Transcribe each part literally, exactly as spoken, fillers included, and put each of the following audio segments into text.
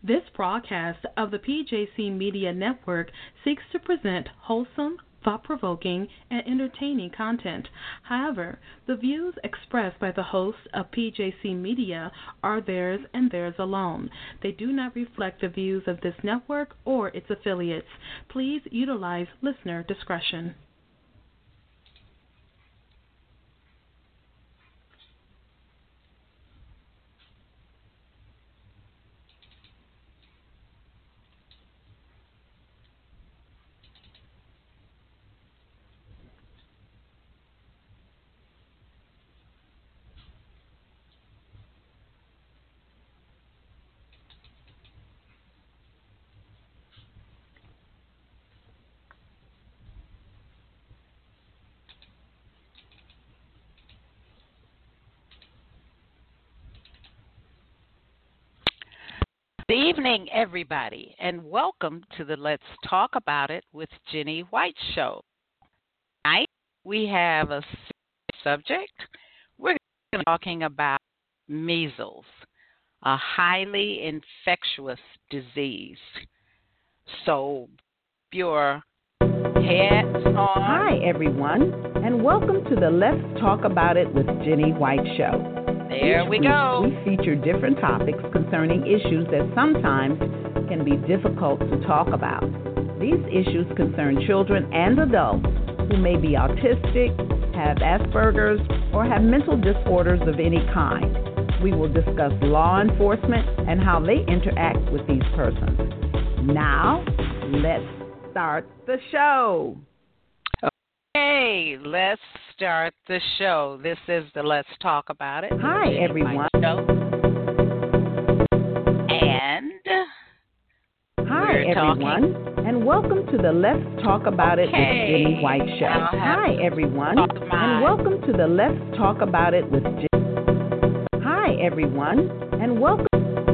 This broadcast of the P J C Media Network seeks to present wholesome, thought-provoking, and entertaining content. However, the views expressed by the hosts of P J C Media are theirs and theirs alone. They do not reflect the views of this network or its affiliates. Please utilize listener discretion. Good evening, everybody, and welcome to the Let's Talk About It with Jenny White show. Tonight, we have a subject. We're going to be talking about measles, a highly infectious disease. So, your heads on. Hi, everyone, and welcome to the Let's Talk About It with Jenny White show. There Each we week, go. We feature different topics concerning issues that sometimes can be difficult to talk about. These issues concern children and adults who may be autistic, have Asperger's, or have mental disorders of any kind. We will discuss law enforcement and how they interact with these persons. Now, let's start the show. Hey, let's start the show. This is the Let's Talk About It. Hi, everyone. Show. And hi, everyone, talking. and welcome to the Let's Talk About It okay. with Jenny White show. Hi, everyone, and welcome to the Let's Talk About It with Jenny. Hi, everyone, and welcome.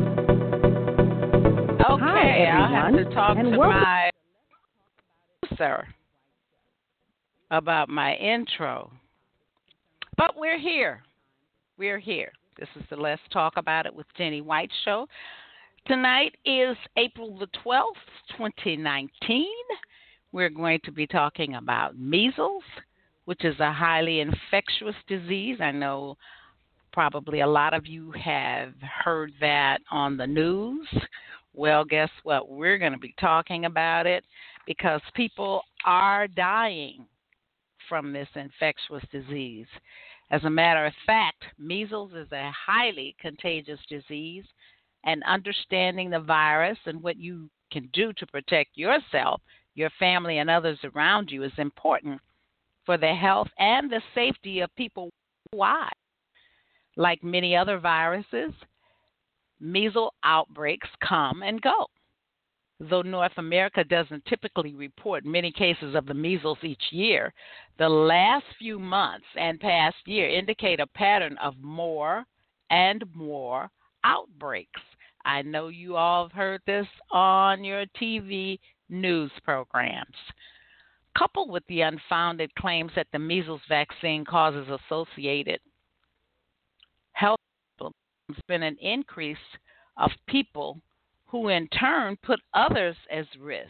Okay, hi, everyone, I have to talk and to welcome. my sir. About my intro. But we're here. We're here. This is the Let's Talk About It with Jenny White show. Tonight is April the twelfth, twenty nineteen. We're going to be talking about measles, which is a highly infectious disease. I know probably a lot of you have heard that on the news. Well, guess what? We're going to be talking about it because people are dying from this infectious disease. As a matter of fact, measles is a highly contagious disease, and understanding the virus and what you can do to protect yourself, your family, and others around you is important for the health and the safety of people worldwide. Like many other viruses, measles outbreaks come and go. Though North America doesn't typically report many cases of the measles each year, the last few months and past year indicate a pattern of more and more outbreaks. I know you all have heard this on your T V news programs. Coupled with the unfounded claims that the measles vaccine causes associated health problems, there's been an increase of people who in turn put others at risk.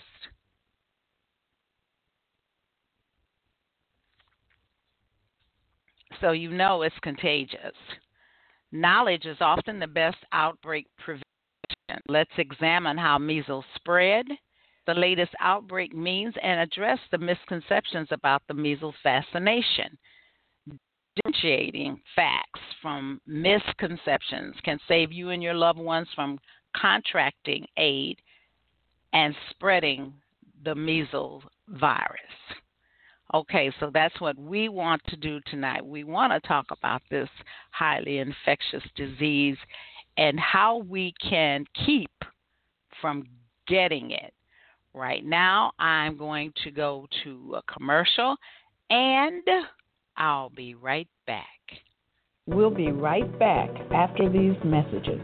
So you know it's contagious. Knowledge is often the best outbreak prevention. Let's examine how measles spread, the latest outbreak means, and address the misconceptions about the measles vaccination. Differentiating facts from misconceptions can save you and your loved ones from contracting AIDS and spreading the measles virus. Okay, so that's what we want to do tonight. We want to talk about this highly infectious disease and how we can keep from getting it. Right now, I'm going to go to a commercial, and I'll be right back. We'll be right back after these messages.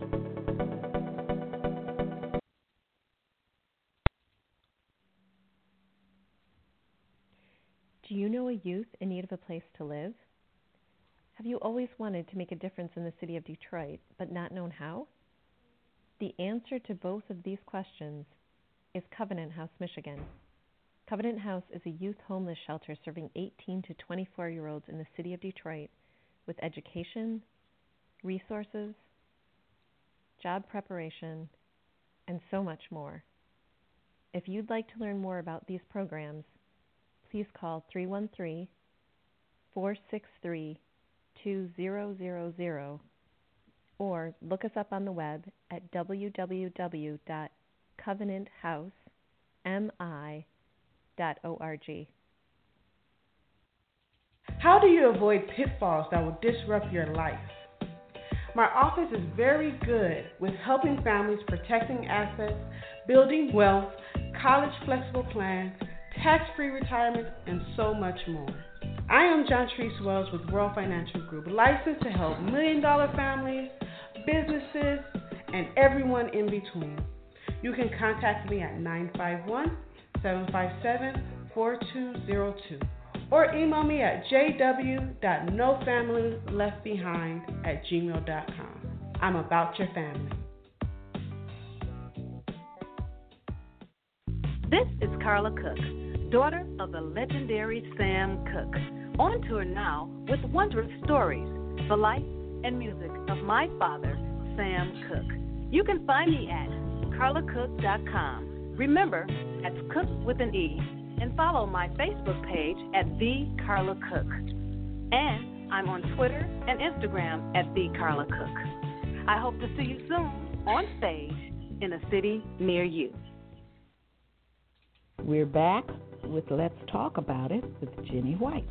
Do you know a youth in need of a place to live? Have you always wanted to make a difference in the city of Detroit, but not known how? The answer to both of these questions is Covenant House, Michigan. Covenant House is a youth homeless shelter serving eighteen to twenty-four-year-olds in the city of Detroit with education, resources, job preparation, and so much more. If you'd like to learn more about these programs, please call three one three, four six three, two zero zero zero or look us up on the web at w w w dot covenant house mi dot org. How do you avoid pitfalls that will disrupt your life? My office is very good with helping families protecting assets, building wealth, college flexible plans, tax-free retirement, and so much more. I am John Treese Wells with World Financial Group, licensed to help million-dollar families, businesses, and everyone in between. You can contact me at nine five one, seven five seven, four two zero two or email me at j w dot no family left behind at gmail dot com. I'm about your family. This is Carla Cook, daughter of the legendary Sam Cooke, on tour now with wondrous stories, the life and music of my father, Sam Cooke. You can find me at carla cook dot com. Remember, that's Cook with an E. And follow my Facebook page at The Carla Cook. And I'm on Twitter and Instagram at The Carla Cook. I hope to see you soon on stage in a city near you. We're back with Let's Talk About It with Jenny White.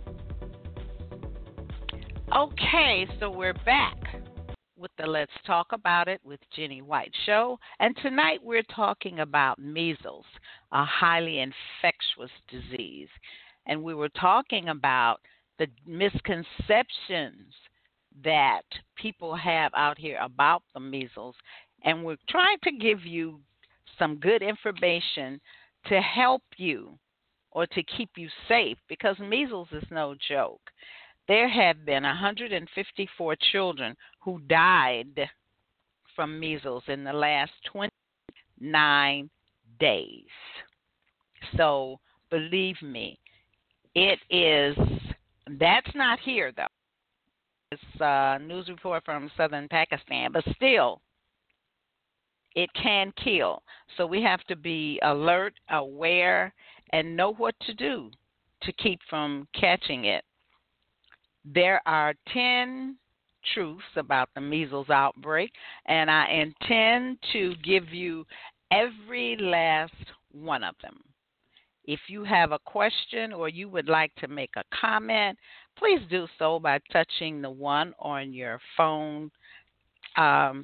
Okay, so we're back with the Let's Talk About It with Jenny White show. And tonight we're talking about measles, a highly infectious disease. And we were talking about the misconceptions that people have out here about the measles. And we're trying to give you some good information to help you or to keep you safe, because measles is no joke. There have been one hundred fifty-four children who died from measles in the last twenty-nine days. So believe me, it is, that's not here though. It's a news report from southern Pakistan, but still, it can kill. So we have to be alert, aware, and know what to do to keep from catching it. There are ten truths about the measles outbreak, and I intend to give you every last one of them. If you have a question or you would like to make a comment, please do so by touching the one on your phone. Um,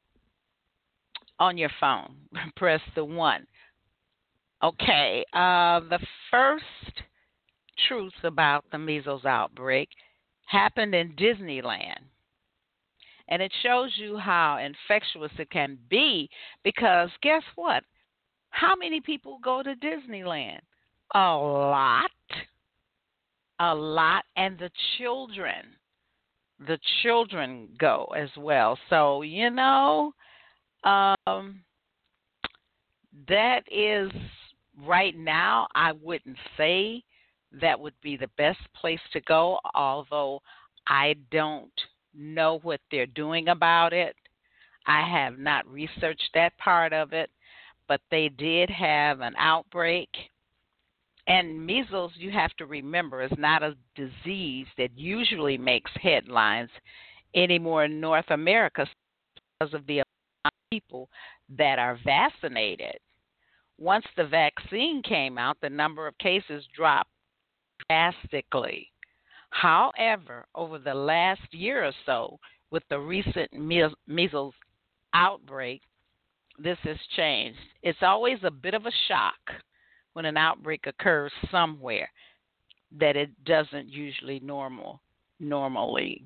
on your phone, press the one. Okay, uh, the first truth about the measles outbreak happened in Disneyland. And it shows you how infectious it can be, because guess what? How many people go to Disneyland? A lot. A lot. And the children. The children go as well. So, you know, um, that is right now, I wouldn't say that would be the best place to go, although I don't know what they're doing about it. I have not researched that part of it, but they did have an outbreak. And measles, you have to remember, is not a disease that usually makes headlines anymore in North America because of the amount of people that are vaccinated. Once the vaccine came out, the number of cases dropped drastically. However, over the last year or so, with the recent measles outbreak, this has changed. It's always a bit of a shock when an outbreak occurs somewhere that it doesn't usually normal normally,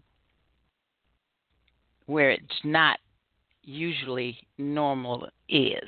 where it's not usually normal is.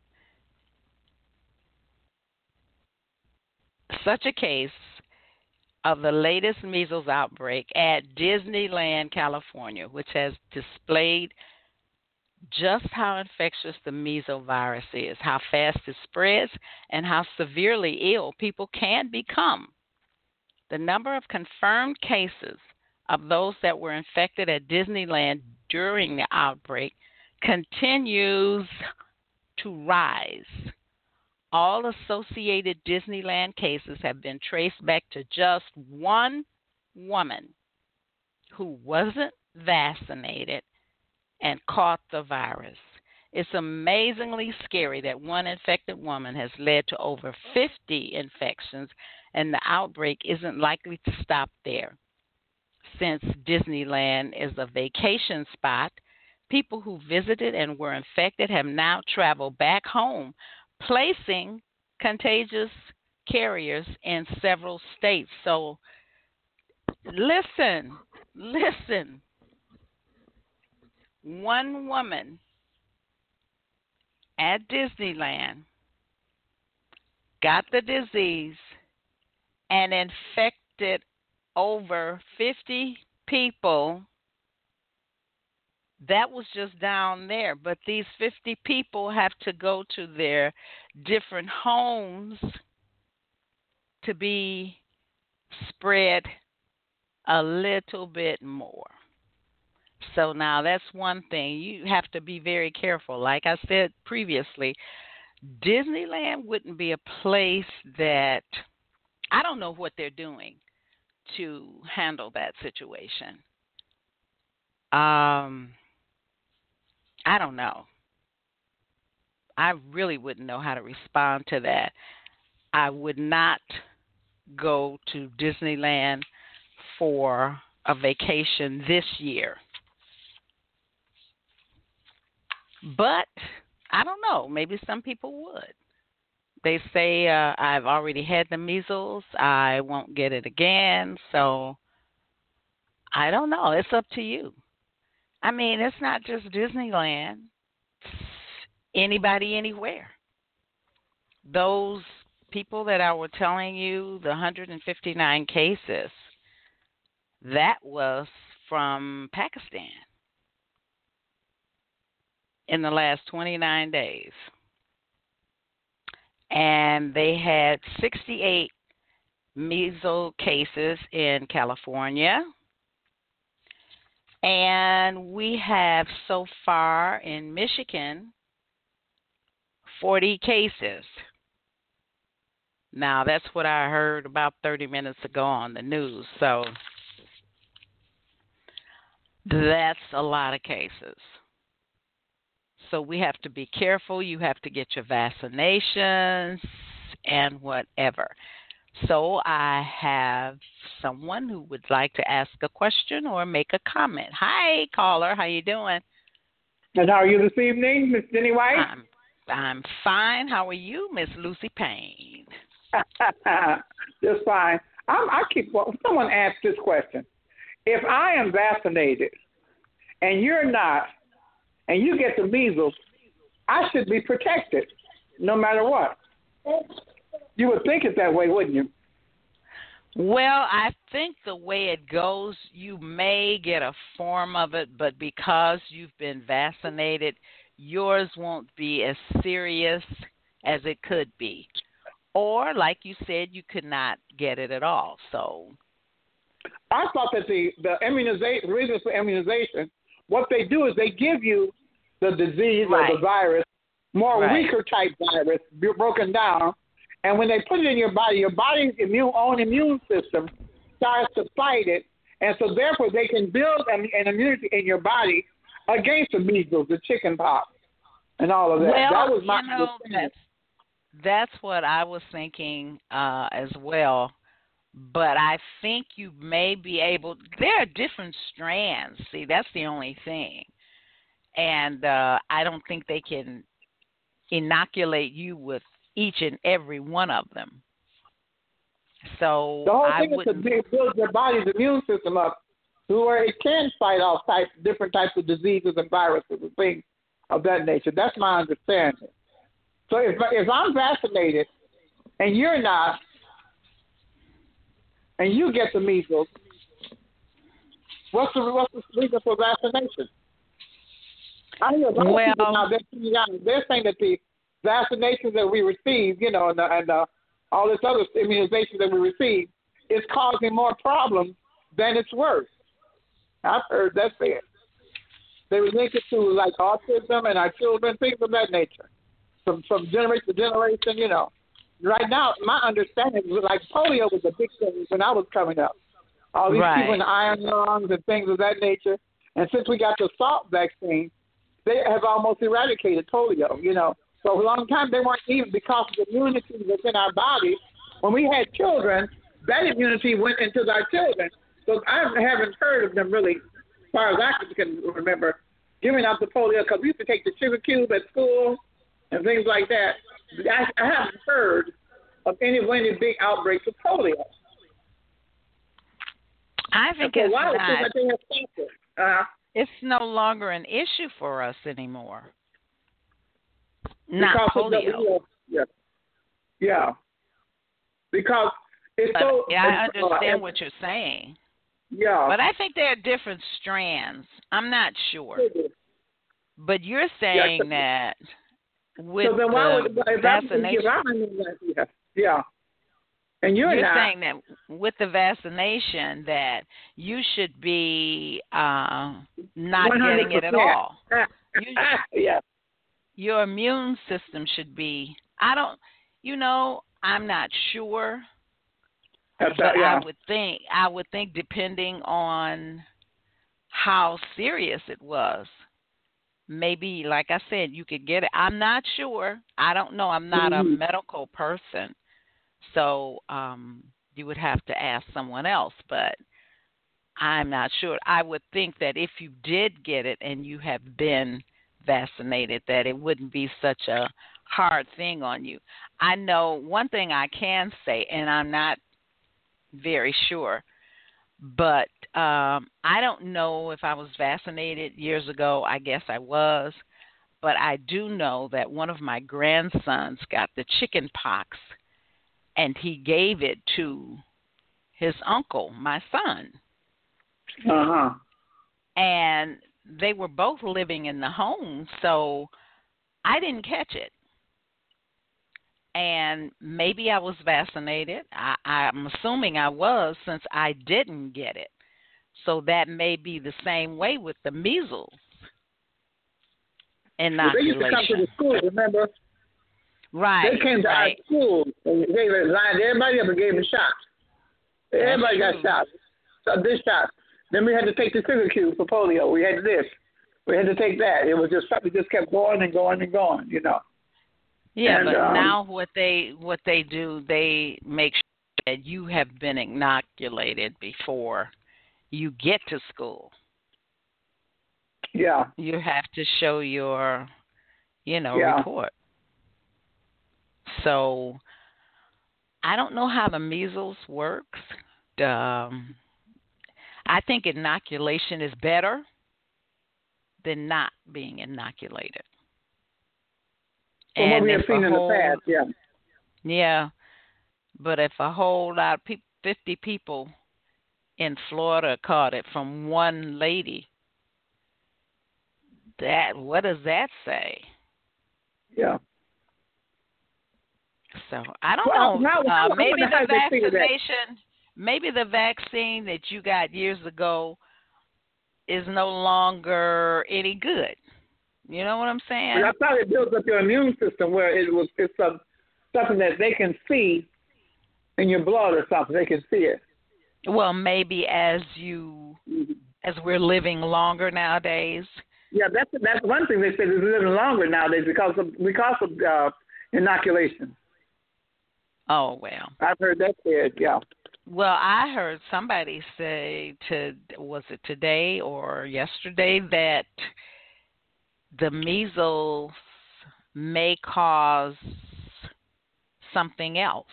Such a case of the latest measles outbreak at Disneyland, California, which has displayed just how infectious the measles virus is, how fast it spreads, and how severely ill people can become. The number of confirmed cases of those that were infected at Disneyland during the outbreak continues to rise. All associated Disneyland cases have been traced back to just one woman who wasn't vaccinated and caught the virus. It's amazingly scary that one infected woman has led to over fifty infections, and the outbreak isn't likely to stop there. Since Disneyland is a vacation spot, people who visited and were infected have now traveled back home, placing contagious carriers in several states. So listen, listen. One woman at Disneyland got the disease and infected over fifty people. That was just down there, but these fifty people have to go to their different homes to be spread a little bit more. So now that's one thing. You have to be very careful. Like I said previously, Disneyland wouldn't be a place that, I don't know what they're doing to handle that situation. Um, I don't know. I really wouldn't know how to respond to that. I would not go to Disneyland for a vacation this year. But I don't know. Maybe some people would. They say uh, I've already had the measles. I won't get it again. So I don't know. It's up to you. I mean, it's not just Disneyland. It's anybody, anywhere. Those people that I was telling you, the one hundred fifty-nine cases, that was from Pakistan in the last twenty-nine days. And they had sixty-eight measles cases in California. And we have so far in Michigan forty cases. Now, that's what I heard about thirty minutes ago on the news. So that's a lot of cases. So we have to be careful. You have to get your vaccinations and whatever. So I have someone who would like to ask a question or make a comment. Hi, caller. How you doing? And how are you this evening, Miss Jenny White? I'm, I'm fine. How are you, Miss Lucy Payne? Just fine. I'm, I keep. Well, someone asked this question: if I am vaccinated and you're not, and you get the measles, I should be protected, no matter what. You would think it that way, wouldn't you? Well, I think the way it goes, you may get a form of it, but because you've been vaccinated, yours won't be as serious as it could be. Or, like you said, you could not get it at all. So, I thought that the, the immunization, the reason for immunization, what they do is they give you the disease right. or the virus, more right. weaker type virus, broken down. And when they put it in your body, your body's immune, own immune system starts to fight it. And so therefore they can build an, an immunity in your body against the measles, the chicken pox, and all of that. Well, that was my you know, that's, that's what I was thinking uh, as well. But I think you may be able – there are different strands. See, that's the only thing. And uh, I don't think they can inoculate you with each and every one of them. So the whole I thing is to build your body's immune system up to where it can fight off type, different types of diseases and viruses and things of that nature. That's my understanding. So if if I'm vaccinated and you're not, and you get the measles, what's the what's the reason for vaccination? I hear a lot Well, of people now, they're, saying out- they're saying that the vaccinations that we receive, you know, and, the, and the, all this other immunization that we receive is causing more problems than it's worth. I've heard that said. They link it to like autism and our children, things of that nature, from from generation to generation. You know, right now my understanding is like polio was a big thing when I was coming up. All these right. people in iron lungs and things of that nature. And since we got the Salk vaccine, they have almost eradicated polio. You know, so for a long time they weren't even because of the immunity that's in our body. When we had children, that immunity went into our children. So I haven't heard of them really, as far as I can remember, giving out the polio because we used to take the sugar cube at school and things like that. I, I haven't heard of any any big outbreaks of polio. I think so it's wow, not. like they have stopped it. Uh, it's no longer an issue for us anymore. Not because polio. Of the, yeah, yeah. Because it's but, so. Yeah, I it's, understand uh, what you're saying. Yeah. But I think there are different strands. I'm not sure. But you're saying yeah, that with so then why the would, if vaccination. I, if I, yeah. And you're, you're not. saying that with the vaccination that you should be uh, not one hundred percent getting it at all. You, yeah. Your immune system should be. I don't. You know, I'm not sure. That's but right, yeah. I would think. I would think depending on how serious it was. Maybe, like I said, you could get it. I'm not sure. I don't know. I'm not mm-hmm. a medical person. So um, you would have to ask someone else, but I'm not sure. I would think that if you did get it and you have been vaccinated, that it wouldn't be such a hard thing on you. I know one thing I can say, and I'm not very sure, but um, I don't know if I was vaccinated years ago. I guess I was, but I do know that one of my grandsons got the chicken pox, and he gave it to his uncle, my son. Uh-huh. And they were both living in the home, so I didn't catch it. And maybe I was vaccinated. I, I'm assuming I was since I didn't get it. So that may be the same way with the measles inoculation. Well, they used to come to the school, remember? Right. They came to right. our school and gave it, lined everybody up and gave them shots. Everybody got shots. So this shot. Then we had to take the sugar cube for polio. We had this. We had to take that. It was just something just kept going and going and going, you know. Yeah, and, but um, now what they what they do, they make sure that you have been inoculated before you get to school. Yeah. You have to show your, you know, yeah. report. So I don't know how the measles works. Um, I think inoculation is better than not being inoculated. From and what we have if seen a in whole, the past, yeah. Yeah, but if a whole lot of people, fifty people in Florida caught it from one lady, that what does that say? Yeah. So I don't well, know. How, uh, how, maybe how the vaccination, maybe the vaccine that you got years ago is no longer any good. You know what I'm saying? But I thought it builds up your immune system where it was it's a, something that they can see in your blood or something. They can see it. Well, maybe as you mm-hmm. as we're living longer nowadays. Yeah, that's that's one thing they said is living longer nowadays because of because of uh, inoculation. Oh well. I've heard that said. Yeah. Well, I heard somebody say to was it today or yesterday that the measles may cause something else.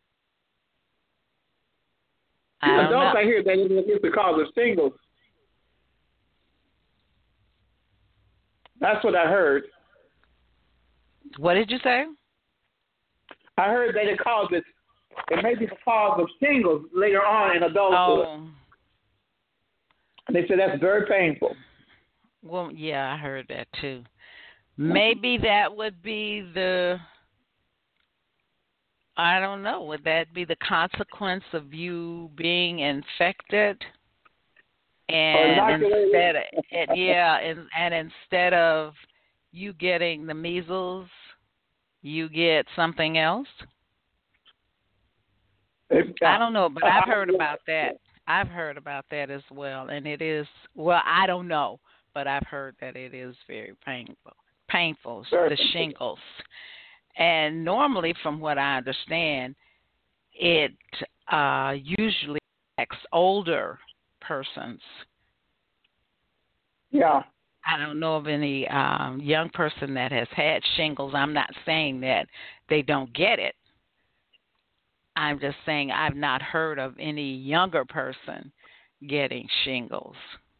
I don't Adults, know. I hear that it's the cause of shingles. That's what I heard. What did you say? I heard that it causes, it may be the cause of shingles later on in adulthood. Oh. And they said that's very painful. Well, yeah, I heard that too. Maybe that would be the, I don't know, would that be the consequence of you being infected? And instead of, and yeah, and, and instead of you getting the measles, you get something else? I don't know, but I've heard about that. I've heard about that as well, and it is, well, I don't know, but I've heard that it is very painful, painful, Very the painful. shingles. And normally, from what I understand, it uh, usually affects older persons. Yeah. I don't know of any um, young person that has had shingles. I'm not saying that they don't get it. I'm just saying I've not heard of any younger person getting shingles.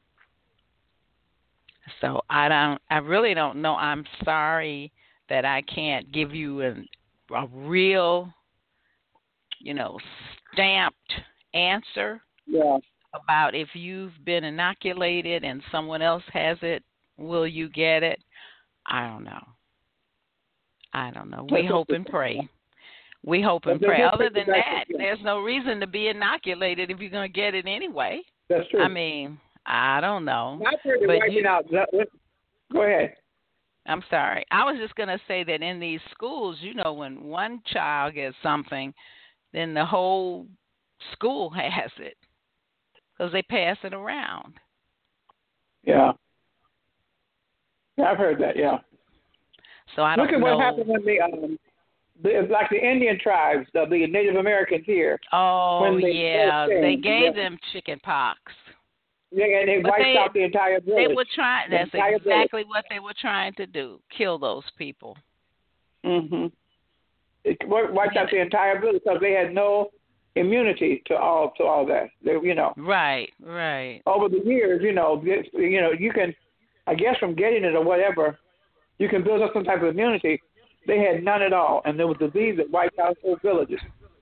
So I don't. I really don't know. I'm sorry that I can't give you an, a real, you know, stamped answer. Yeah. About if you've been inoculated and someone else has it, will you get it? I don't know. I don't know. We hope and pray. We hope and pray. Other than that, there's no reason to be inoculated if you're going to get it anyway. That's true. I mean, I don't know. I've heard it wiping out. Go ahead. I'm sorry. I was just going to say that in these schools, you know, when one child gets something, then the whole school has it because they pass it around. Yeah. Yeah, I've heard that, yeah. So I don't Look at know. what happened when the, um, the, like the Indian tribes, the, the Native Americans here. Oh, when they yeah. They gave yeah. them chicken pox. Yeah, and they But wiped they, out the entire village. They were trying. The That's exactly village. What they were trying to do. Kill those people. Mhm. It wiped yeah. out the entire village because they had no immunity to all to all that. They, you know. Right. Right. Over the years, you know, you know, you can, I guess, from getting it or whatever, you can build up some type of immunity. They had none at all, and there was disease that wiped out whole villages.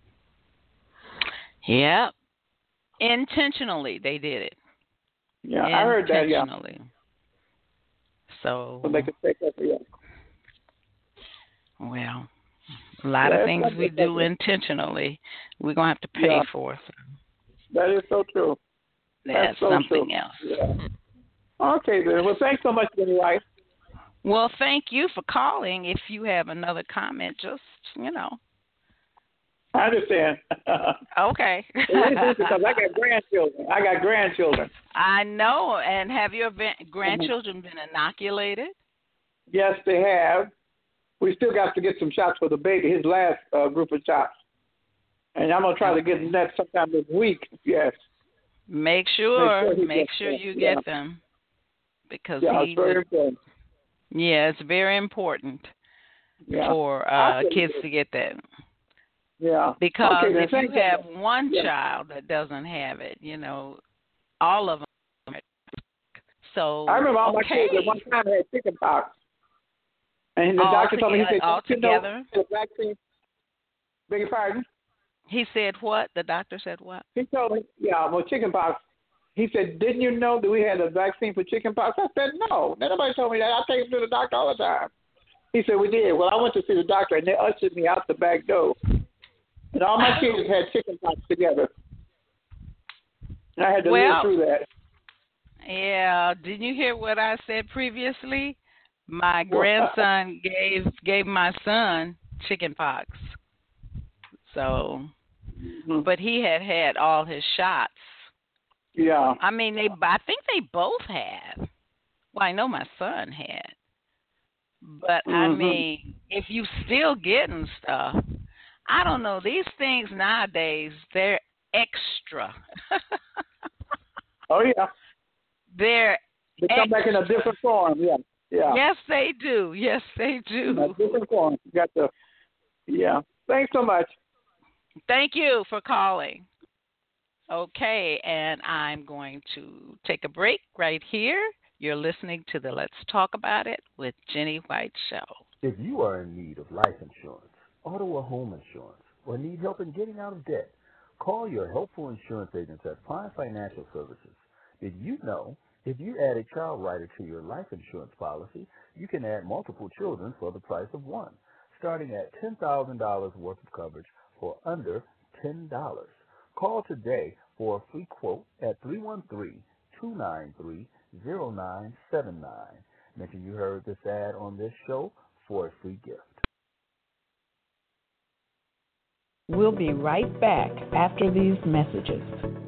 Yeah. Intentionally, they did it. Yeah, I heard that, yeah. So, so they could take that, yeah. Well, a lot yeah, of things we do intentionally, we're going to have to pay yeah. for. So. That is so true. That's, That's so something true. else. Yeah. Okay, then. Well, thanks so much, Jenny White. Well, thank you for calling. If you have another comment, just, you know. I understand. Okay. Because I got grandchildren. I got grandchildren. I know. And have your grandchildren been inoculated? Yes, they have. We still got to get some shots for the baby, his last uh, group of shots. And I'm going to try to get that sometime this week, yes. Make sure. Make sure, Make sure you yeah. get them. Because yeah, he it's very would, important. Yeah, it's very important yeah. for uh, kids to get that. Yeah. Because okay, if you have you. one yeah. child that doesn't have it, you know, all of them. So I remember all okay. my kids at one time had chicken pox. And the all doctor together, told me, he said, all you together? know, the vaccine. Beg your pardon? He said what? The doctor said what? He told me, yeah, well, chicken pox. He said, didn't you know that we had a vaccine for chicken pox? I said, no. Nobody told me that. I take him to the doctor all the time. He said, we did. Well, I went to see the doctor, and they ushered me out the back door. And all my kids had chicken pox together. And I had to well, live through that. Yeah. Didn't you hear what I said previously? My grandson gave gave my son chicken pox. So, mm-hmm. but he had had all his shots. Yeah. I mean, they. I think they both had. Well, I know my son had. But, mm-hmm. I mean, if you still getting stuff, I don't know. These things nowadays, they're extra. Oh, yeah. They're They come extra. back in a different form, yeah. Yeah. Yes, they do. Yes, they do. In a different form. You got to, yeah. Thanks so much. Thank you for calling. Okay, and I'm going to take a break right here. You're listening to the Let's Talk About It with Jenny White Show. If you are in need of life insurance, auto or home insurance, or need help in getting out of debt, call your helpful insurance agents at Prime Financial Services. Did you know If you add a child rider to your life insurance policy, you can add multiple children for the price of one, starting at ten thousand dollars worth of coverage for under ten dollars. Call today for a free quote at three one three, two nine three, zero nine seven nine. Mention you heard this ad on this show for a free gift. We'll be right back after these messages.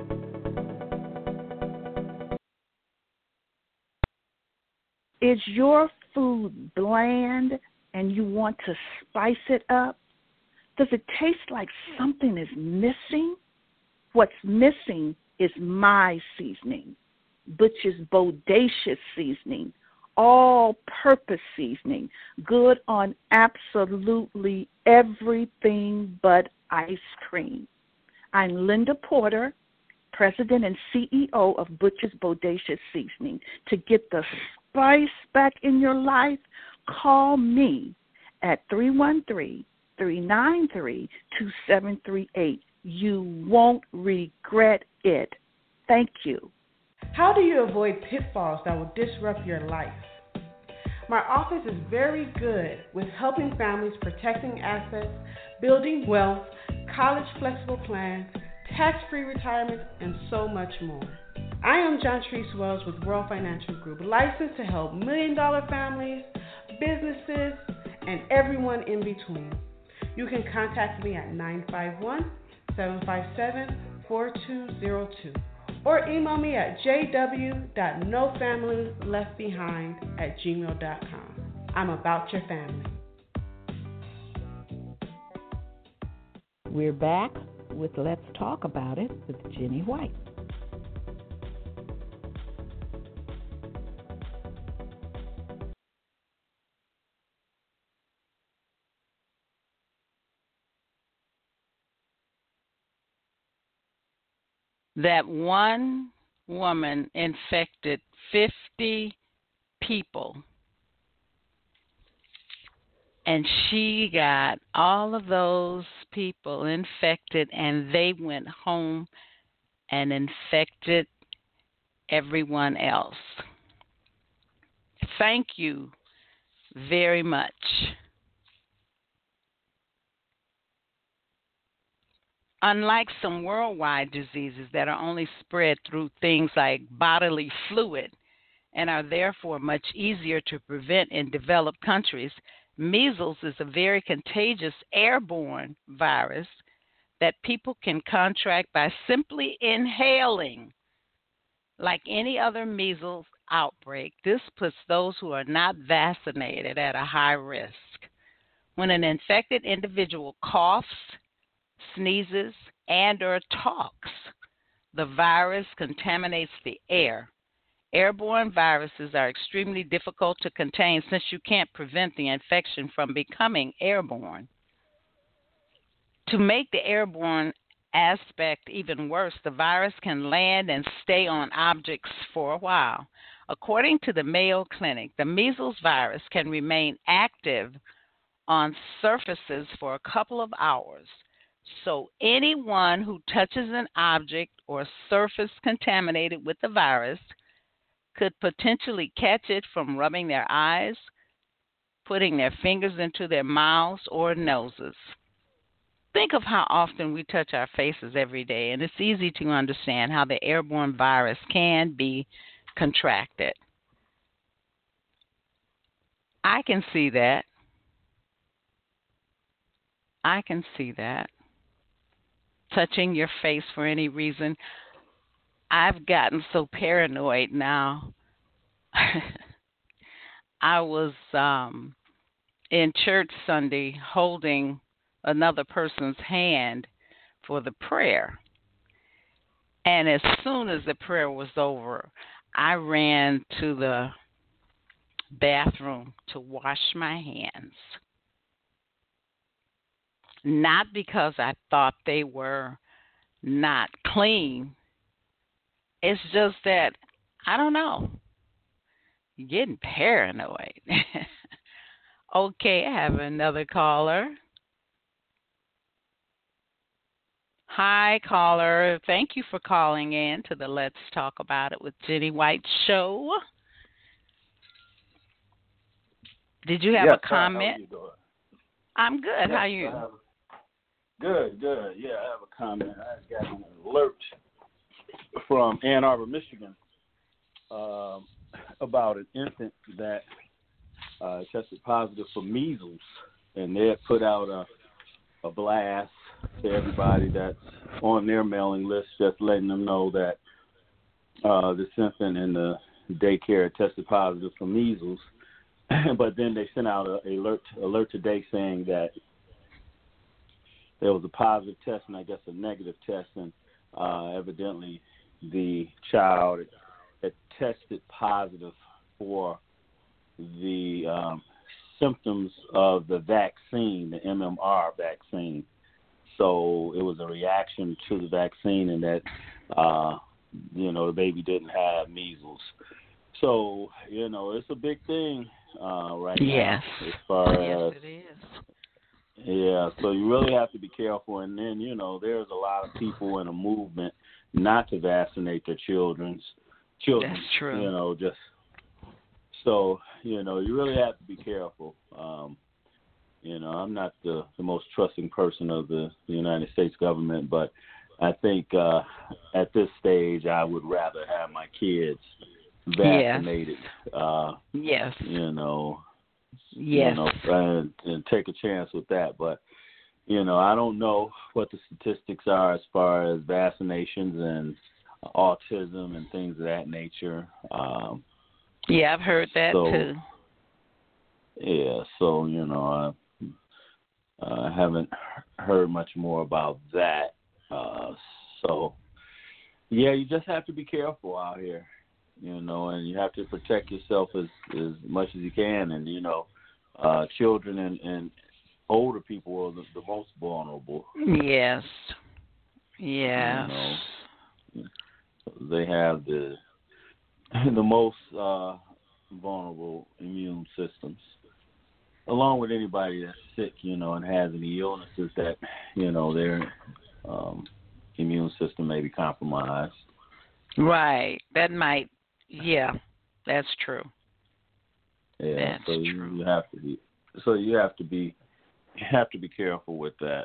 Is your food bland and you want to spice it up? Does it taste like something is missing? What's missing is my seasoning, Butch's Bodacious seasoning, all-purpose seasoning, good on absolutely everything but ice cream. I'm Linda Porter, President and C E O of Butch's Bodacious Seasoning. To get the spice back in your life, call me at three one three, three nine three, two seven three eight. You won't regret it. Thank you. How do you avoid pitfalls that will disrupt your life? My office is very good with helping families protecting assets, building wealth, college flexible plans, tax-free retirement, and so much more. I am John Treese Wells with World Financial Group, licensed to help million-dollar families, businesses, and everyone in between. You can contact me at nine five one, seven five seven, four two zero two or email me at j w dot no family left behind at gmail dot com. I'm about your family. We're back with Let's Talk About It with Jenny White. That one woman infected fifty people, and she got all of those people infected, and they went home and infected everyone else. Thank you very much. Unlike some worldwide diseases that are only spread through things like bodily fluid and are therefore much easier to prevent in developed countries, measles is a very contagious airborne virus that people can contract by simply inhaling. Like any other measles outbreak, this puts those who are not vaccinated at a high risk. When an infected individual coughs, sneezes, and or talks, the virus contaminates the air. Airborne viruses are extremely difficult to contain since you can't prevent the infection from becoming airborne. To make the airborne aspect even worse, the virus can land and stay on objects for a while. According to the Mayo Clinic, the measles virus can remain active on surfaces for a couple of hours. So anyone who touches an object or surface contaminated with the virus could potentially catch it from rubbing their eyes, putting their fingers into their mouths or noses. Think of how often we touch our faces every day, and it's easy to understand how the airborne virus can be contracted. I can see that. I can see that. Touching your face for any reason. I've gotten so paranoid now. I was um, in church Sunday holding another person's hand for the prayer. And as soon as the prayer was over, I ran to the bathroom to wash my hands. Not because I thought they were not clean. It's just that, I don't know, you're getting paranoid. Okay, I have another caller. Hi, caller. Thank you for calling in to the Let's Talk About It with Jenny White show. Did you have yes, a comment? How are you doing? I'm good. Yes, How are you? Have, good, good. Yeah, I have a comment. I got an alert from Ann Arbor, Michigan, um, about an infant that uh, tested positive for measles, and they had put out a, a blast to everybody that's on their mailing list, just letting them know that uh, this infant in the daycare tested positive for measles. But then they sent out an alert alert today saying that there was a positive test and I guess a negative test, and uh, evidently the child had tested positive for the um, symptoms of the vaccine, the M M R vaccine. So it was a reaction to the vaccine, and that uh, you know the baby didn't have measles. So you know it's a big thing uh, right yes. now as far yes, as it is. Yeah, so you really have to be careful. And then, you know, there's a lot of people in a movement not to vaccinate their children's children. That's true. You know, just so, you know, you really have to be careful. Um, you know, I'm not the, the most trusting person of the, the United States government, but I think uh, at this stage I would rather have my kids vaccinated. Yes. Uh, yes. You know. Yes. You know, and, and take a chance with that. But, you know, I don't know what the statistics are as far as vaccinations and autism and things of that nature. Um, yeah, I've heard that so, too. Yeah, so, you know, I, I haven't heard much more about that. Uh, so, yeah, you just have to be careful out here. You know, and you have to protect yourself as, as much as you can. And, you know, uh, children and, and older people are the, the most vulnerable. Yes. Yes. You know, they have the the most uh, vulnerable immune systems, along with anybody that's sick, you know, and has any illnesses that, you know, their um, immune system may be compromised. Right. That might. Yeah, that's true. Yeah, that's so you, true. you have to be. So you have to be. You have to be careful with that.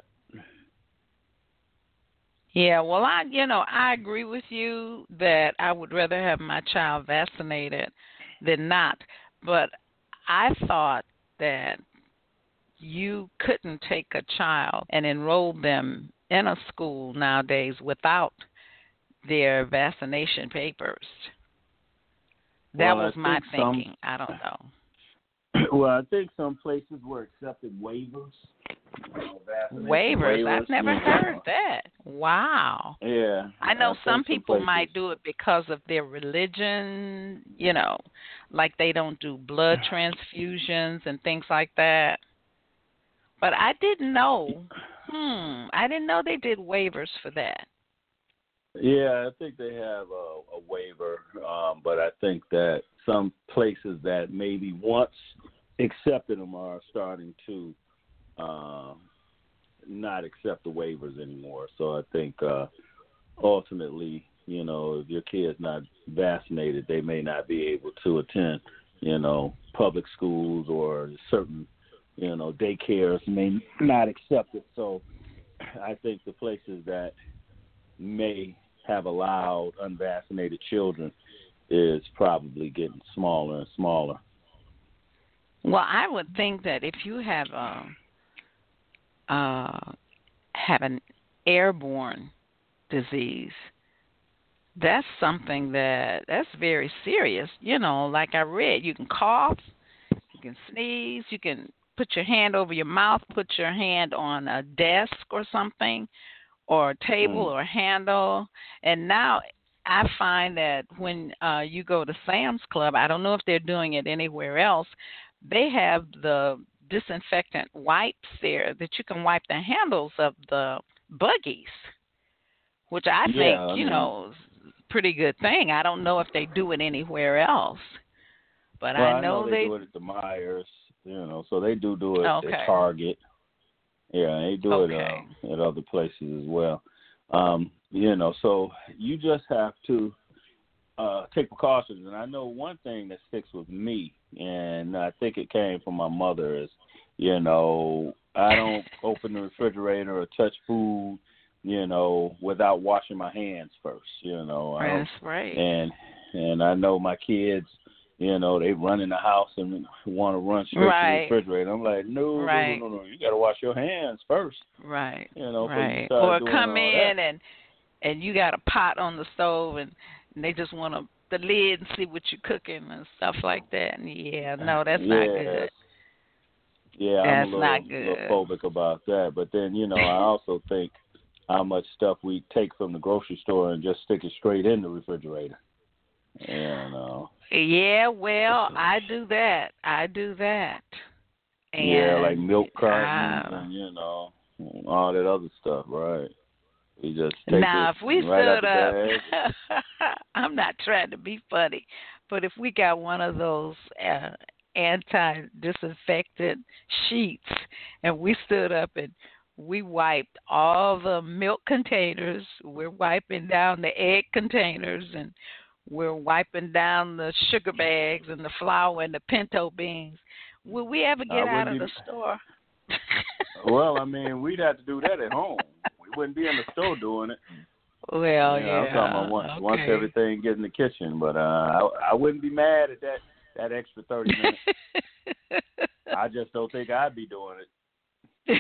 Yeah, well, I, you know, I agree with you that I would rather have my child vaccinated than not. But I thought that you couldn't take a child and enroll them in a school nowadays without their vaccination papers. That well, was my some, thinking. I don't know. Well, I think some places were accepted waivers. You know, waivers. waivers? I've never heard that. Wow. Yeah. I know I some people some might do it because of their religion, you know, like they don't do blood transfusions and things like that. But I didn't know. Hmm. I didn't know they did waivers for that. Yeah, I think they have a, a waiver, um, but I think that some places that maybe once accepted them are starting to uh, not accept the waivers anymore. So I think uh, ultimately, you know, if your kid's not vaccinated, they may not be able to attend, you know, public schools or certain, you know, daycares may not accept it. So I think the places that may have allowed unvaccinated children is probably getting smaller and smaller. Well, I would think that if you have a uh, have an airborne disease, that's something that that's very serious. You know, like I read, you can cough, you can sneeze, you can put your hand over your mouth, put your hand on a desk or something, or a table mm. or a handle. And now I find that when uh, you go to Sam's Club, I don't know if they're doing it anywhere else, they have the disinfectant wipes there that you can wipe the handles of the buggies, which I yeah, think, I you mean, know, is a pretty good thing. I don't know if they do it anywhere else. But well, I know, I know they, they do it at the Myers, you know, so they do do it okay. at Target. Yeah, they do okay. it uh, at other places as well. Um, you know, so you just have to uh, take precautions. And I know one thing that sticks with me, and I think it came from my mother, is, you know, I don't open the refrigerator or touch food, you know, without washing my hands first, you know. I That's right. And and I know my kids, you know, they run in the house and want to run straight right. to the refrigerator. I'm like, no, right. no, no, no, no. You got to wash your hands first. Right. You know, right. You or doing come in that. and and you got a pot on the stove and, and they just want to the lid and see what you're cooking and stuff like that. And yeah, no, that's yeah. not good. Yeah, that's I'm a little, not good. little phobic about that. But then, you know, I also think how much stuff we take from the grocery store and just stick it straight in the refrigerator. You know. Yeah, well, I do that. I do that. And yeah, like milk cartons uh, and, you know, all that other stuff, right? You just take now, it if we right stood up, I'm not trying to be funny, but if we got one of those uh, anti-disinfectant sheets and we stood up and we wiped all the milk containers, we're wiping down the egg containers, and we're wiping down the sugar bags and the flour and the pinto beans, will we ever get out of be... the store? Well, I mean, we'd have to do that at home. We wouldn't be in the store doing it. Well, yeah. yeah. I'm talking about once, okay. once everything gets in the kitchen. But uh, I, I wouldn't be mad at that, that extra thirty minutes. I just don't think I'd be doing it.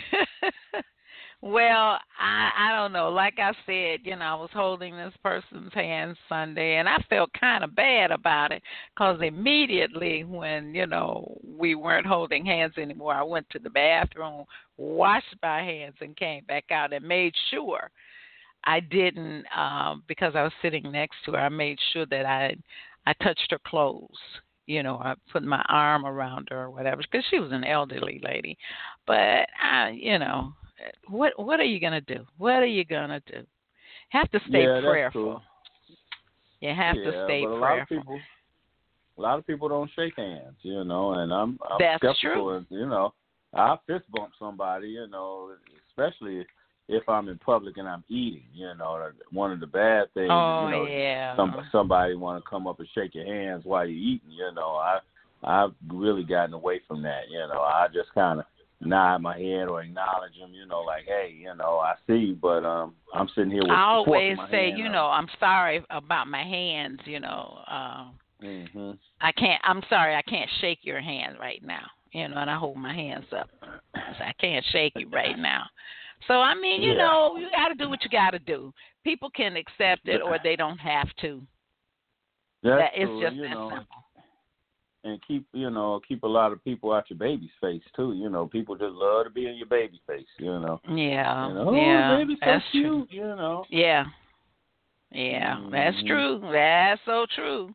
Well, I I don't know. Like I said, you know, I was holding this person's hand Sunday, and I felt kind of bad about it because immediately when, you know, we weren't holding hands anymore, I went to the bathroom, washed my hands, and came back out and made sure I didn't, um, because I was sitting next to her, I made sure that I I touched her clothes. You know, I put my arm around her or whatever because she was an elderly lady. But, I, you know, What what are you gonna do? What are you gonna do? Have to stay yeah, prayerful. That's you have yeah, to stay but a prayerful. Lot of people, a lot of people don't shake hands, you know, and I'm, I'm that's skeptical. true. And, you know, I fist bump somebody, you know, especially if I'm in public and I'm eating. You know, one of the bad things, oh, you know, yeah. some, somebody want to come up and shake your hands while you're eating. You know, I I've really gotten away from that. You know, I just kind of nod my head or acknowledge them, you know, like, hey, you know, I see you, but um, I'm sitting here with I the fork in always my say, hand. you know, I'm sorry about my hands, you know. Uh, mm-hmm. I can't, I'm sorry, I can't shake your hand right now, you know, and I hold my hands up. So I can't shake you right now. So, I mean, you yeah. know, you got to do what you got to do. People can accept it or they don't have to. That's that, it's true, just you that know. simple. And keep, you know, keep a lot of people out your baby's face too. You know, people just love to be in your baby's face. You know. Yeah. You know, oh, yeah. baby's so that's cute. True. You know. Yeah. Yeah, mm-hmm. that's true. That's so true.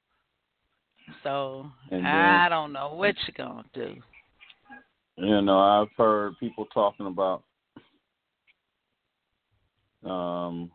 So and I then, don't know what you're gonna do. You know, I've heard people talking about, um,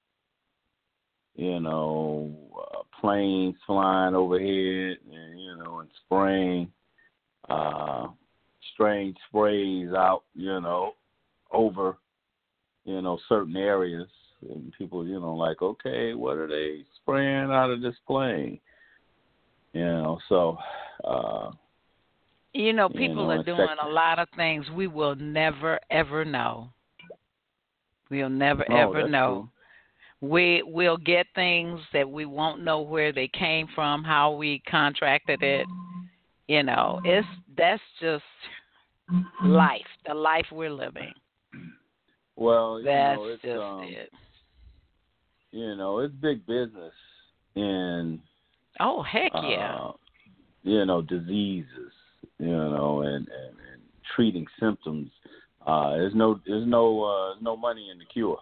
you know, uh, planes flying overhead, and you know, in spring, uh, strange sprays out, you know, over, you know, certain areas, and people, you know, like, okay, what are they spraying out of this plane? You know, so. Uh, you know, people you know, are doing a lot of things we will never ever know. We'll never oh, ever that's know. True. We will get things that we won't know where they came from, how we contracted it. You know, it's that's just life, the life we're living. Well, you that's know, it's just um, it. You know, it's big business in oh heck uh, yeah. You know, diseases, you know, and, and, and treating symptoms. Uh, there's no there's no uh, no money in the cure.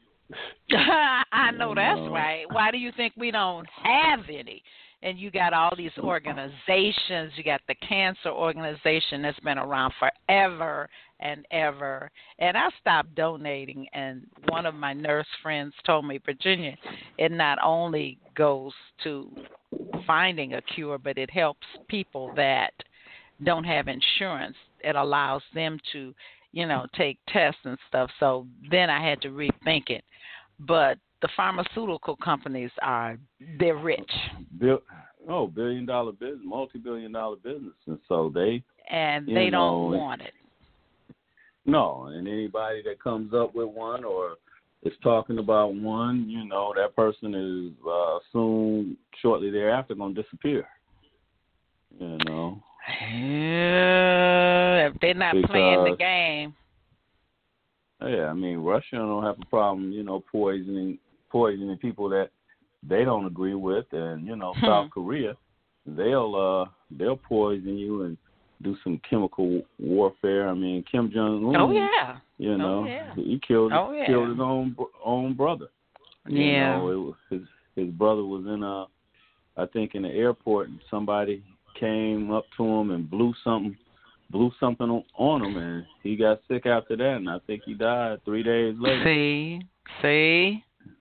I know you that's know. right. Why do you think we don't have any? And you got all these organizations. You got the cancer organization that's been around forever and ever. And I stopped donating. And one of my nurse friends told me, Virginia, it not only goes to finding a cure, but it helps people that don't have insurance. It allows them to, you know, take tests and stuff. So then I had to rethink it. but the pharmaceutical companies are they're rich. Bill, oh, billion dollar business, multi billion dollar business, and so they and they know, don't want it. No, and anybody that comes up with one or is talking about one, you know, that person is uh, soon, shortly thereafter, going to disappear. You know. Uh, if they're not because, playing the game. Yeah, I mean, Russia don't have a problem, you know, poisoning poisoning people that they don't agree with, and you know, hmm. South Korea, they'll uh, they'll poison you and do some chemical warfare. I mean, Kim Jong Un. Oh yeah. You know, oh, yeah. he killed oh, yeah. killed his own own brother. You yeah. know, it was, his his brother was in a, I think in the airport, and somebody came up to him and blew something, blew something on, on him, and he got sick after that, and I think he died three days later. See, see.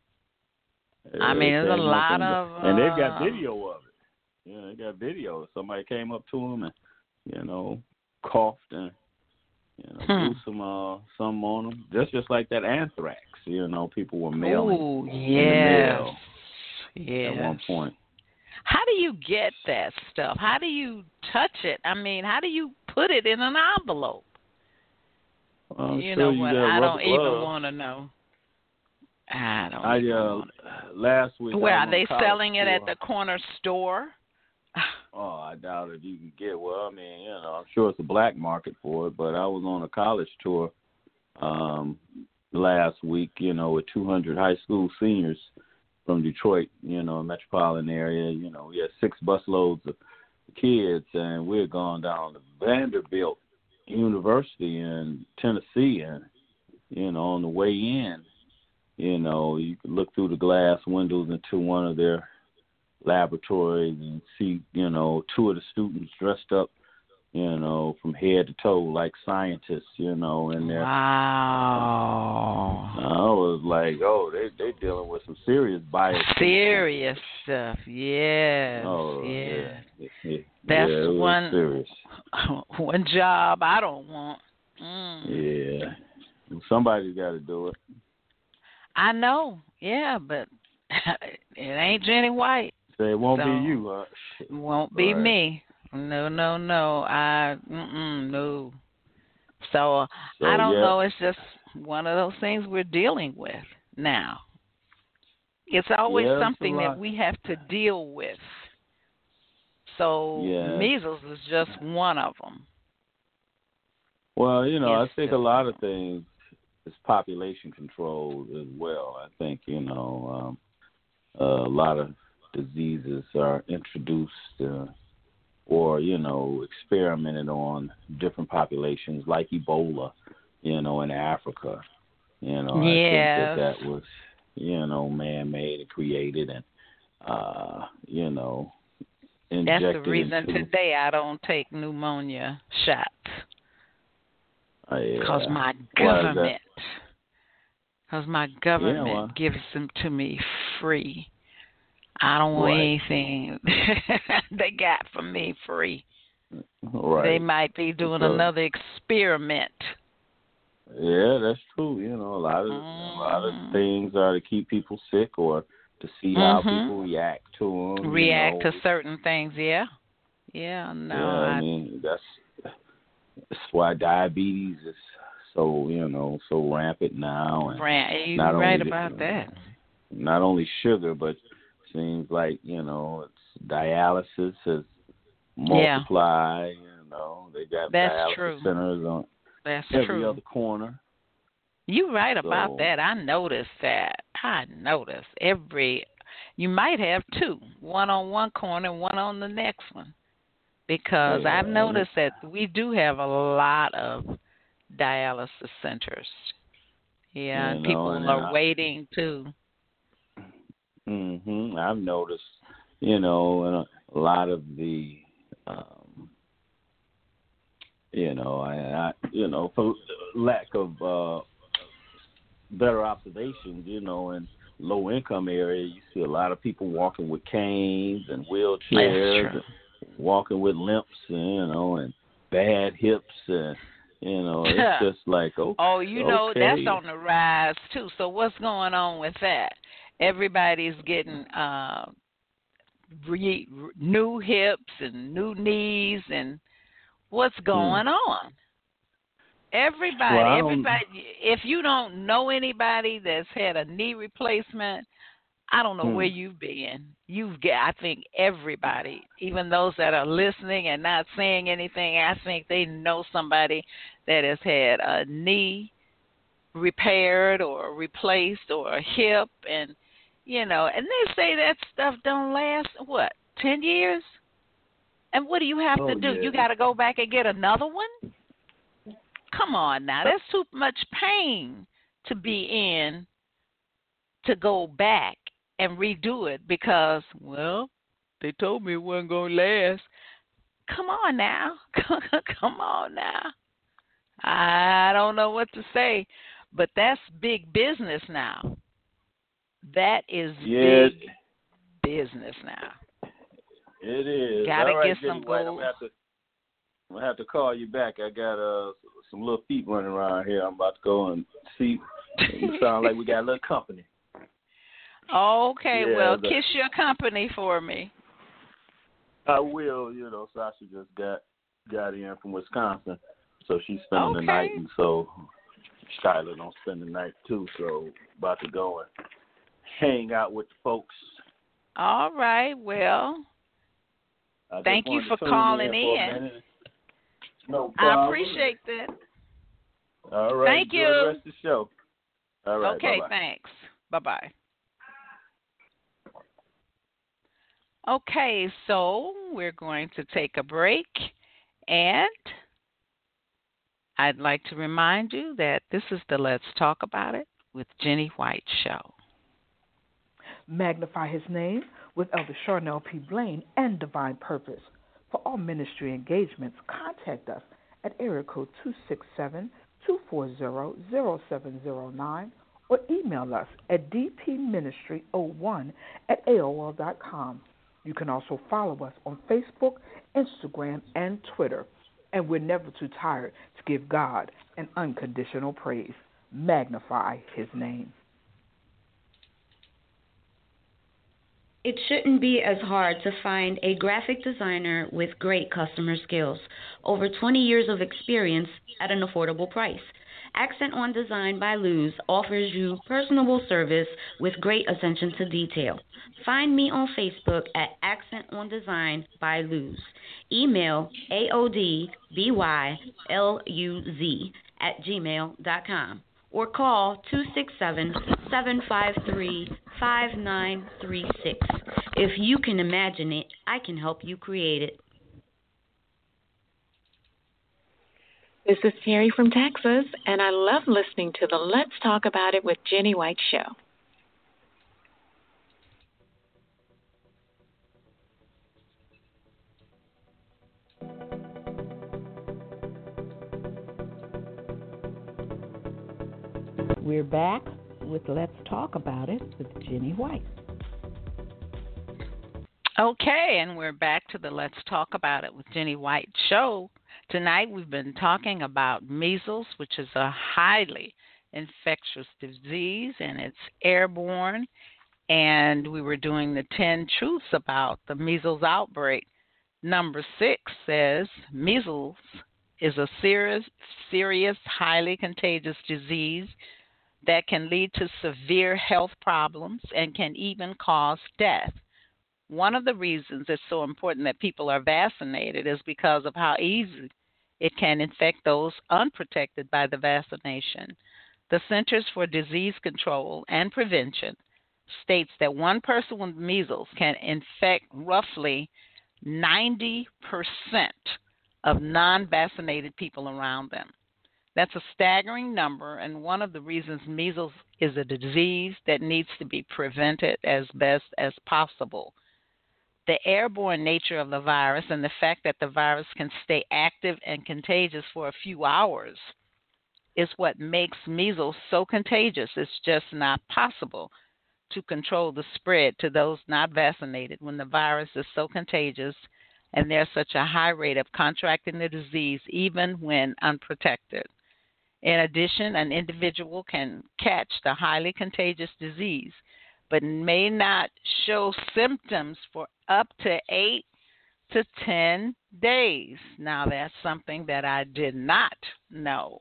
I mean, there's a lot of, uh... and they've got video of it. Yeah, they got video. Somebody came up to him and, you know, coughed and, you know, hmm. blew some uh, some on him. Just just like that anthrax. You know, people were mailing. Ooh, in yes. the mail yes. at one point. How do you get that stuff? How do you touch it? I mean, how do you put it in an envelope? Well, you sure know you what? I don't gloves. even want to know. I don't. I even uh, want last week. Where I are they selling it tour. at the corner store? Oh, I doubt if you can get. Well, I mean, you know, I'm sure it's a black market for it. But I was on a college tour um, last week. You know, with two hundred high school seniors from Detroit. You know, metropolitan area. You know, we had six busloads of kids, and we had gone down to Vanderbilt University in Tennessee, and you know, on the way in, you know, you could look through the glass windows into one of their laboratories and see, you know, two of the students dressed up, you know, from head to toe like scientists, you know, in there. Wow. I was like, oh, they they dealing with some serious bias. Serious stuff, yes. Oh, yeah. yeah. yeah. That's yeah, one serious. one job I don't want. Mm. Yeah. Somebody's got to do it. I know, yeah, but it ain't Jenny White. So it won't so be you, huh? It won't be right. me. No, no, no. I, mm-mm, no. So, uh, so I don't yeah. know. It's just one of those things we're dealing with now. It's always yeah, something that we have to deal with. So yeah. measles is just one of them. Well, you know, It's I think just, a lot of things is population control as well. I think, you know, um, uh, a lot of diseases are introduced uh, or, you know, experimented on different populations like Ebola, you know, in Africa. You know, yes. I think that that was, you know, man-made and created and, uh, you know, injected That's the reason into, today I don't take pneumonia shots. Because uh, yeah. my government, because my government yeah, well, gives them to me free. I don't want right. anything they got for me free. Right. They might be doing so, another experiment. Yeah, that's true. You know, a lot of mm. a lot of things are to keep people sick or to see how mm-hmm. people react to them. React you know. to certain things. Yeah. Yeah. No. Yeah, I, I mean that's. That's why diabetes is so, you know, so rampant now. And You're not right only, about that. Not only sugar, but seems like, you know, it's dialysis has multiplied. Yeah. You know, they got That's dialysis true. centers on That's every true. other corner. You're right so, about that. I noticed that. I noticed every. You might have two, one on one corner and one on the next one. Because yeah. I've noticed that we do have a lot of dialysis centers. Yeah, and people and are I, waiting too. Mhm. I've noticed, you know, and a, a lot of the, um, you know, I, I, you know, for lack of uh, better observations, you know, in low income area, you see a lot of people walking with canes and wheelchairs. Walking with limps, you know, and bad hips, and You know, it's just like, okay. Oh, you know, okay. that's on the rise, too. So what's going on with that? Everybody's getting uh, re- new hips and new knees, and what's going hmm. on? Everybody, well, everybody. If you don't know anybody that's had a knee replacement, I don't know hmm. where you've been. You've got, I think everybody, even those that are listening and not saying anything, I think they know somebody that has had a knee repaired or replaced or a hip, and you know, and they say that stuff don't last what ten years. And what do you have oh, to do? Yeah. You got to go back and get another one? Come on now, that's too much pain to be in to go back and redo it because, well, they told me it wasn't going to last. Come on now. Come on now. I don't know what to say, but that's big business now. That is yes. big business now. It is. Gotta All right, get some White, gold. I'm gonna have to I'm gonna have to call you back. I got uh some little feet running around here. I'm about to go and see. You sound like we got a little company. Okay, yeah, well, the, kiss your company for me. I will. You know, Sasha just got got in from Wisconsin, so she's spending okay. the night, and so Skylar don't spend the night too. So about to go and hang out with the folks. All right. Well, I thank you for calling in. in. No problem. I appreciate that. All right. Thank Enjoy you. the rest of the show. All right. Okay. Bye-bye. Thanks. Bye bye. Okay, so we're going to take a break, and I'd like to remind you that this is the Let's Talk About It with Jenny White show. Magnify His name with Elder Charnel P. Blaine and Divine Purpose. For all ministry engagements, contact us at area code two six seven, two four zero, zero seven zero nine or email us at d p ministry zero one at a o l dot com. You can also follow us on Facebook, Instagram, and Twitter. And we're never too tired to give God an unconditional praise. Magnify His name. It shouldn't be as hard to find a graphic designer with great customer skills. Over twenty years of experience at an affordable price. Accent on Design by Luz offers you personable service with great attention to detail. Find me on Facebook at Accent on Design by Luz. Email aodbyluz at gmail dot com or call two six seven, seven five three, five nine three six. If you can imagine it, I can help you create it. This is Terry from Texas, and I love listening to the Let's Talk About It with Jenny White show. We're back with Let's Talk About It with Jenny White. Okay, and we're back to the Let's Talk About It with Jenny White show. Tonight we've been talking about measles, which is a highly infectious disease, and it's airborne. And we were doing the ten truths about the measles outbreak. Number six says measles is a serious, serious, highly contagious disease that can lead to severe health problems and can even cause death. One of the reasons it's so important that people are vaccinated is because of how easy it can infect those unprotected by the vaccination. The Centers for Disease Control and Prevention states that one person with measles can infect roughly ninety percent of non-vaccinated people around them. That's a staggering number, and one of the reasons measles is a disease that needs to be prevented as best as possible. The airborne nature of the virus and the fact that the virus can stay active and contagious for a few hours is what makes measles so contagious. It's just not possible to control the spread to those not vaccinated when the virus is so contagious and there's such a high rate of contracting the disease even when unprotected. In addition, an individual can catch the highly contagious disease, but may not show symptoms for up to eight to ten days. Now, that's something that I did not know.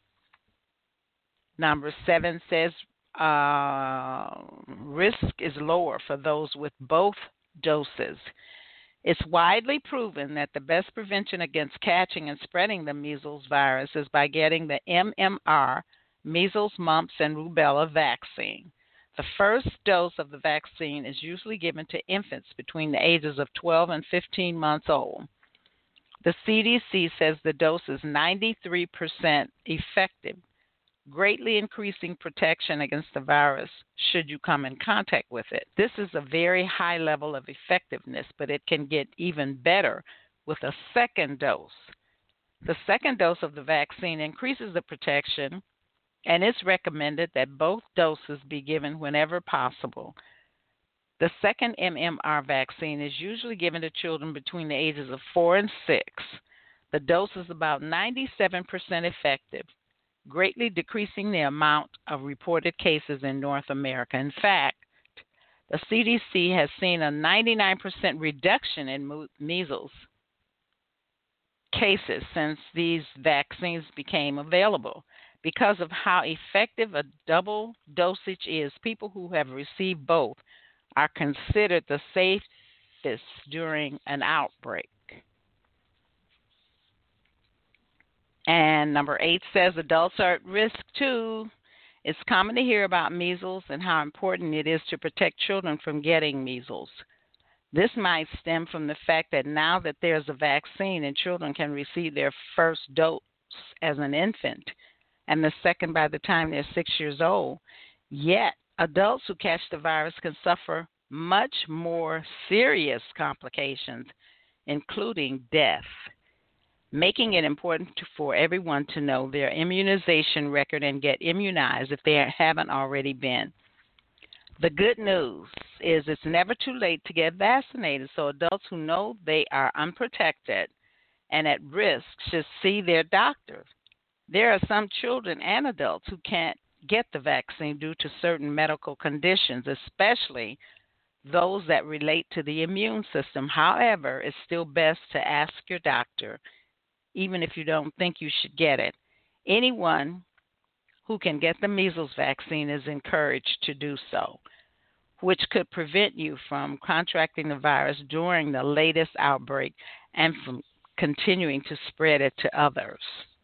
Number seven says uh, risk is lower for those with both doses. It's widely proven that the best prevention against catching and spreading the measles virus is by getting the M M R, measles, mumps, and rubella vaccine. The first dose of the vaccine is usually given to infants between the ages of twelve and fifteen months old. The C D C says the dose is ninety-three percent effective, greatly increasing protection against the virus should you come in contact with it. This is a very high level of effectiveness, but it can get even better with a second dose. The second dose of the vaccine increases the protection, and it's recommended that both doses be given whenever possible. The second M M R vaccine is usually given to children between the ages of four and six. The dose is about ninety-seven percent effective, greatly decreasing the amount of reported cases in North America. In fact, the C D C has seen a ninety-nine percent reduction in measles cases since these vaccines became available. Because of how effective a double dosage is, people who have received both are considered the safest during an outbreak. And number eight says adults are at risk too. It's common to hear about measles and how important it is to protect children from getting measles. This might stem from the fact that now that there's a vaccine and children can receive their first dose as an infant and the second by the time they're six years old, yet adults who catch the virus can suffer much more serious complications, including death, making it important to, for everyone to know their immunization record and get immunized if they haven't already been. The good news is it's never too late to get vaccinated, so adults who know they are unprotected and at risk should see their doctor. There are some children and adults who can't get the vaccine due to certain medical conditions, especially those that relate to the immune system. However, it's still best to ask your doctor, even if you don't think you should get it. Anyone who can get the measles vaccine is encouraged to do so, which could prevent you from contracting the virus during the latest outbreak and from continuing to spread it to others.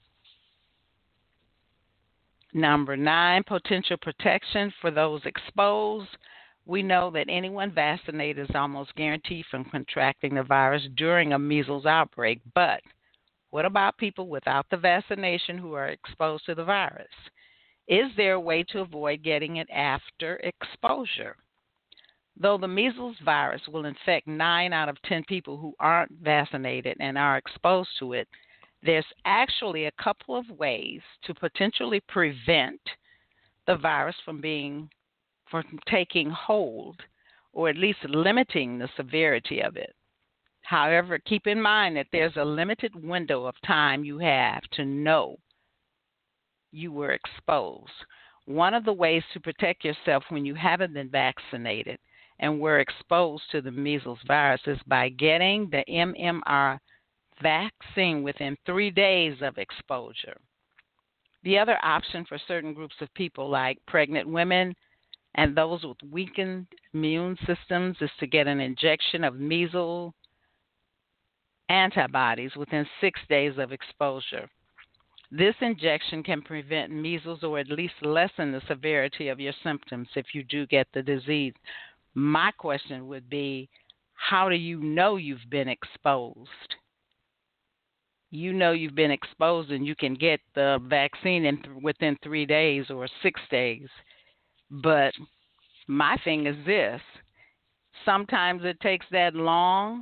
Number nine, potential protection for those exposed. We know that anyone vaccinated is almost guaranteed from contracting the virus during a measles outbreak, but what about people without the vaccination who are exposed to the virus? Is there a way to avoid getting it after exposure? Though the measles virus will infect nine out of ten people who aren't vaccinated and are exposed to it, there's actually a couple of ways to potentially prevent the virus from being, from taking hold, or at least limiting the severity of it. However, keep in mind that there's a limited window of time you have to know you were exposed. One of the ways to protect yourself when you haven't been vaccinated and were exposed to the measles virus is by getting the M M R vaccine within three days of exposure. The other option for certain groups of people, like pregnant women and those with weakened immune systems, is to get an injection of measles antibodies within six days of exposure. This injection can prevent measles or at least lessen the severity of your symptoms if you do get the disease. My question would be, how do you know you've been exposed? You know you've been exposed and you can get the vaccine in th- within three days or six days. But my thing is this, sometimes it takes that long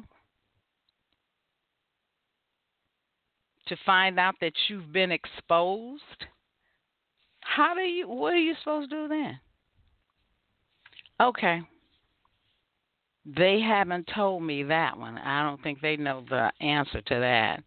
to find out that you've been exposed. How do you, what are you supposed to do then? Okay. They haven't told me that one. I don't think they know the answer to that.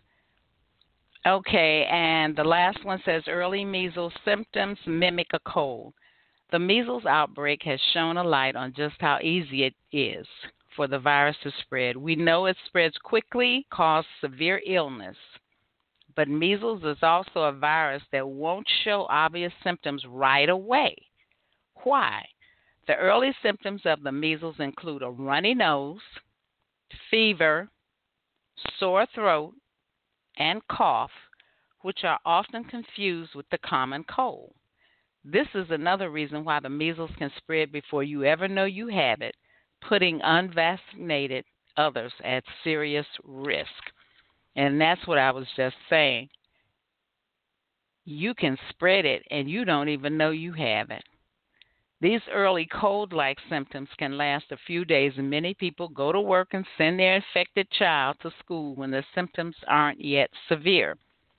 Okay, and the last one says early measles symptoms mimic a cold. The measles outbreak has shown a light on just how easy it is for the virus to spread. We know it spreads quickly, causes severe illness, but measles is also a virus that won't show obvious symptoms right away. Why? The early symptoms of the measles include a runny nose, fever, sore throat, and cough, which are often confused with the common cold. This is another reason why the measles can spread before you ever know you have it, putting unvaccinated others at serious risk. And that's what I was just saying. You can spread it and you don't even know you have it. These early cold-like symptoms can last a few days, and many people go to work and send their infected child to school when the symptoms aren't yet severe.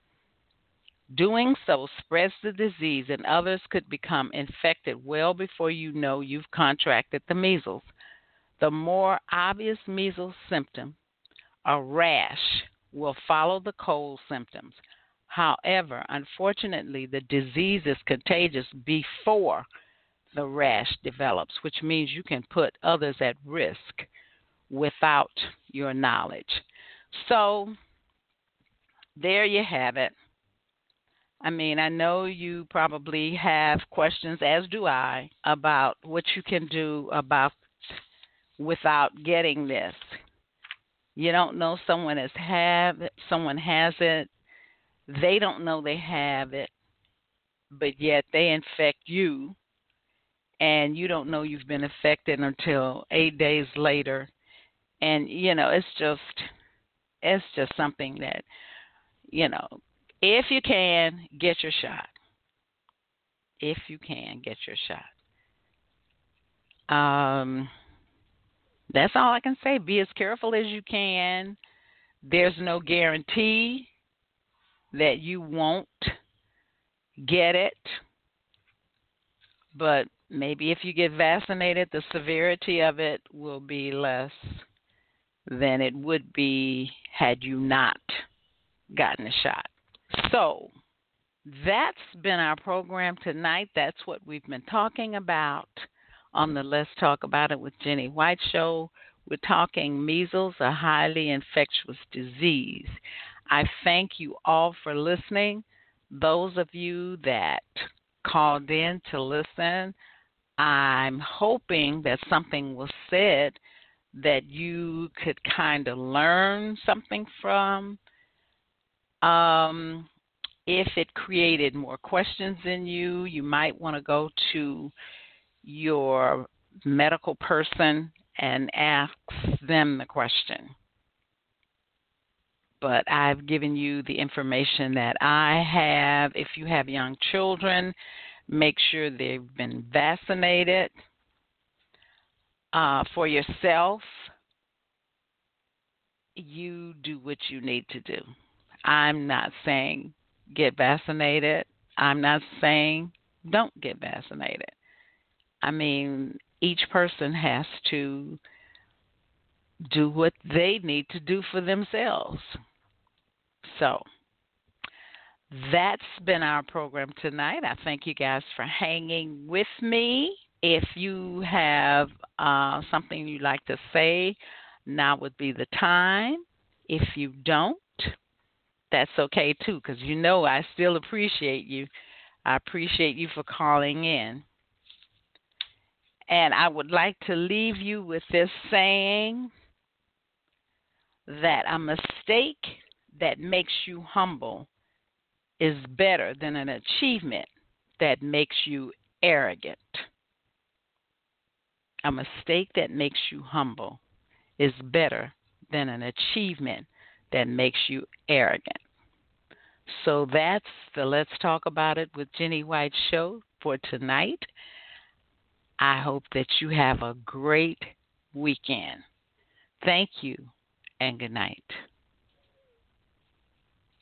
Doing so spreads the disease, and others could become infected well before you know you've contracted the measles. The more obvious measles symptom, a rash, will follow the cold symptoms. However, unfortunately, the disease is contagious before the rash develops, which means you can put others at risk without your knowledge. So there you have it. I mean, I know you probably have questions, as do I, about what you can do about without getting this. You don't know someone has have it, someone has it. They don't know they have it, but yet they infect you, and you don't know you've been affected until eight days later. And, you know, it's just, it's just something that, you know, if you can, get your shot. If you can, get your shot. Um, that's all I can say. Be as careful as you can. There's no guarantee that you won't get it. But maybe if you get vaccinated, the severity of it will be less than it would be had you not gotten a shot. So that's been our program tonight. That's what we've been talking about on the Let's Talk About It with Jenny White show. We're talking measles, a highly infectious disease. I thank you all for listening. Those of you that called in to listen, I'm hoping that something was said that you could kind of learn something from. Um, if it created more questions in you, you might want to go to your medical person and ask them the question. But I've given you the information that I have. If you have young children, make sure they've been vaccinated. Uh, for yourself, you do what you need to do. I'm not saying get vaccinated. I'm not saying don't get vaccinated. I mean, each person has to do what they need to do for themselves. So that's been our program tonight. I thank you guys for hanging with me. If you have uh, something you'd like to say, now would be the time. If you don't, that's okay too, because you know I still appreciate you. I appreciate you for calling in. And I would like to leave you with this saying that a mistake that makes you humble is better than an achievement that makes you arrogant. A mistake that makes you humble is better than an achievement that makes you arrogant. So that's the Let's Talk About It with Jenny White show for tonight. I hope that you have a great weekend. Thank you and good night.